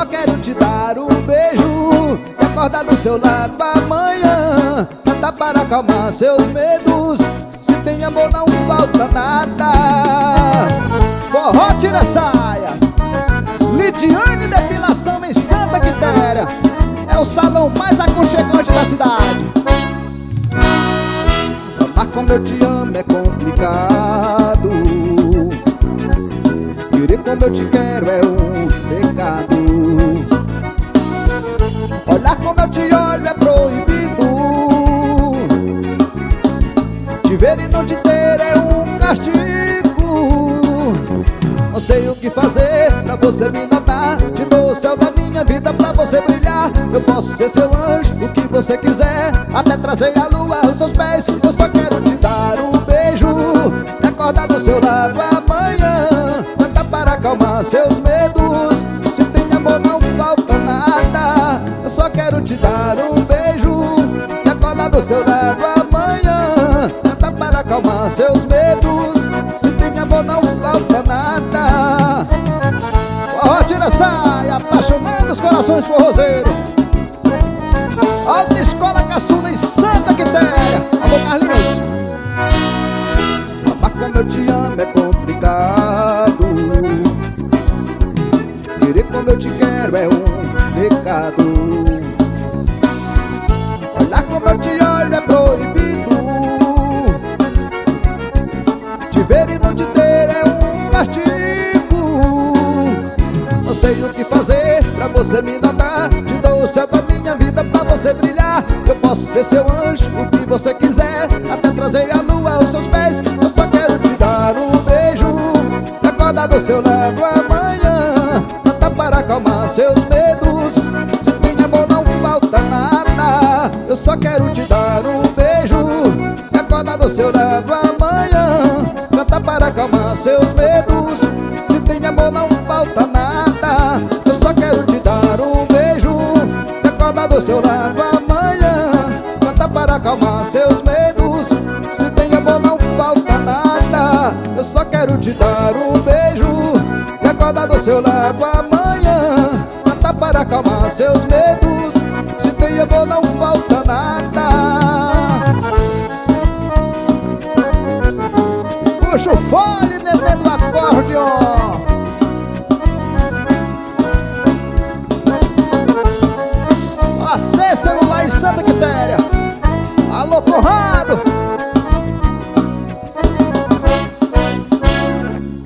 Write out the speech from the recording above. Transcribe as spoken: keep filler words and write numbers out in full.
quero te dar um beijo e acordar do seu lado amanhã. Cantar para acalmar seus medos. Se tem amor não falta nada. Forró tira saia, Lidiane Depilação em Santa Quitéria. É o salão mais aconchegante da cidade. Falar como eu te amo é complicado. Querer como eu te quero é um pecado. Olhar como eu te olho é proibido. Te ver e não te ter é um castigo. Não sei o que fazer pra você me notar. Te dou o céu da minha vida pra você brilhar. Eu posso ser seu anjo, o que você quiser, até trazer a lua aos seus pés. Eu só quero te dar um beijo e acordar do seu lado amanhã. Cantar para acalmar seus medos. Se tem amor não falta nada. Eu só quero te dar um beijo e acordar do seu lado amanhã. Cantar para acalmar seus medos. Se tem amor não falta nada. Forró tira saia, apaixonando os corações forrozeiros. Alta Escola Caçula em Santa Quitéria. Alô Carlinhos. Amar como eu te amo é complicado. Querer como eu te quero é um pecado. Olhar como eu te olho é proibido. Te ver e não te ter é um castigo. Não sei o que fazer pra você me notar. Te dou o céu da minha vida pra você brilhar. Eu posso ser seu anjo, o que você quiser, até trazer a lua aos seus pés. Eu só quero te dar um beijo e acordar do seu lado amanhã. Cantar para acalmar seus medos. Se tem amor não falta nada. Eu só quero te dar um beijo e acordar do seu lado amanhã. Cantar para acalmar seus medos. Se tem amor não falta nada. Eu só quero te dar um beijo e acordar do seu lado amanhã. Cantar para acalmar seus medos. Se tem amor não falta nada. Eu só quero te dar um beijo e acordar do seu lado amanhã. Cantar para acalmar seus medos. Se tem amor não falta nada. Puxa o fole dentro do acordeon. A C celular em Santa Quitéria. Alô Conrado.